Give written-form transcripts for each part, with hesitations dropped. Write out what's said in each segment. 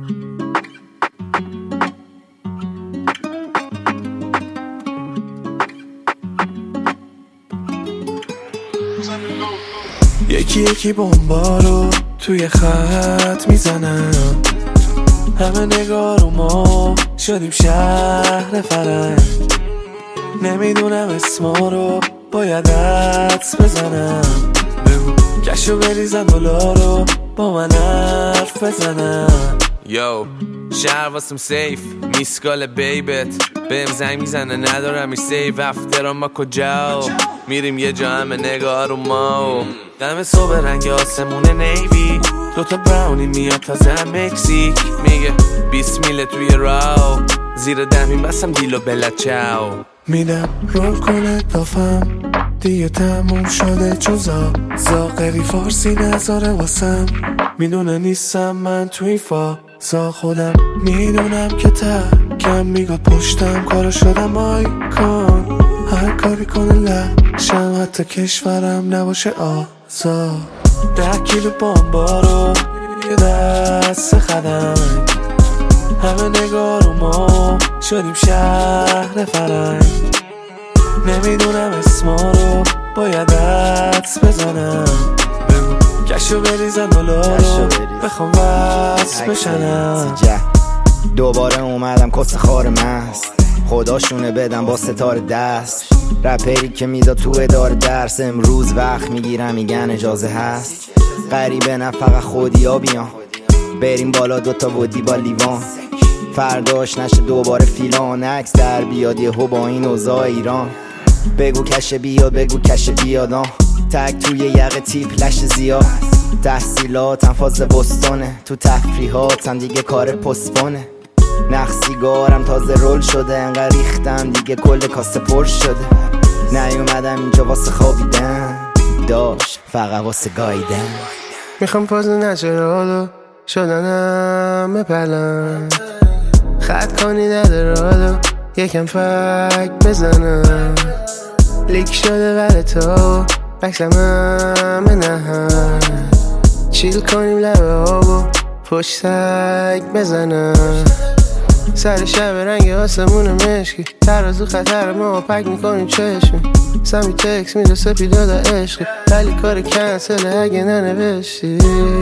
یکی یکی بمبا رو توی خط میزنم، همه نگاه رو ما شدیم شهر فرنگ. نمیدونم اسما رو باید حدس بزنم، بگو کشو بریزن دلارو با من حرف بزنم. یو شهر واسم سیف میسکال بیبت بهم زنگ میزنه ندارم این سیف افترام ما کجا میریم یه جا همه نگاه رو ما دم صبح رنگ آسمون نیوی دوتا براونی میاد تازه مکزیک میگه 20 میله توی راو زیر دهمین بسم دیلو بلا چاو میدم رول کنه دافم دیگه تموم شده جزا زاقری فارسی نذاره واسم میدونه نیستم من توی فازا خودم میدونم که کم میگاد پشتم کارو شدم آیکون هر کاری کنه لشم حتی کشورم نباشه آزاد 10 کیلو بامبا رو یه دست خدنگ همه نگاه رو ما شدیم شهر فرنگ نمیدونم اسما رو باید حدس بزنم بگو کشو بریزن دلارو بخوام وصل بشنم دوباره اومدم کس خار مست خداشونه بدم با ستاره دست رپری که میداد تو اداره درس امروز وقت میگیرم میگن اجازه هست غریبه نه فقط خودی ها بیان بریم بالا دوتا ودی با لیوان فرداش نشه دوباره فیلان عکس در بیاد یهو با این اوضاع ایران بگو کشه بیاد بگو کشه بیاد تک توی یقه تیپ لش زیاد تحصیلاتم فاز بستانه تو تفریحاتم دیگه کار پسپانه نخ سیگارم تازه رول شده انقدر ریختم دیگه کل کاسه پر شده نیومدم اینجا واسه خوابیدن داشت فقط واسه گاییدن میخوام پاز نچرالو شدنم بپلم خط کنی نداره حالو یکم فک بزنم لیک شده ولی تو بکسم همه نهم چیل کنیم لبه آبو پشت تک بزنم سر شب رنگ آسمون مشکی ترازو خطر ما پک میکنیم چشمی سمی تکس میده سپیداده عشقی ولی کار کنسله اگه ننوشتی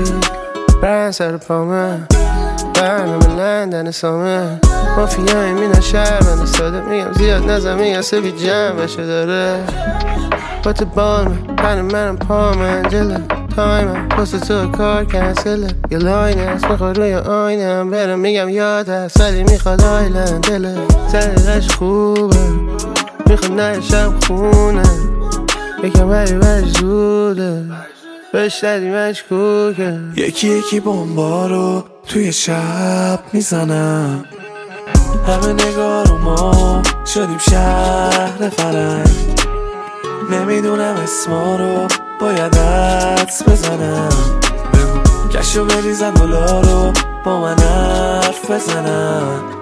برن سر پامه برنامه لندن سامه مافیای مینا شهر بنده ساده میگم زیاد نزم میگم سبی جمع بشه داره با تو بالمه منم پامه جله تایمم پست تو کار کنسله یه لاین هست میخواد روی آینم برم میگم یاد هست ولی میخواد آیلند دله زنیقش خوبه میخواد نشم خونه یکم ولی زوده بشتری مشکوکه یکی یکی بمبا رو توی شب میزنم همه نگاه رو ما شدیم شهر فرنگ نمیدونم اسما رو باید حدس بزنم بگو کشو بریزن دلارو با من حرف بزنم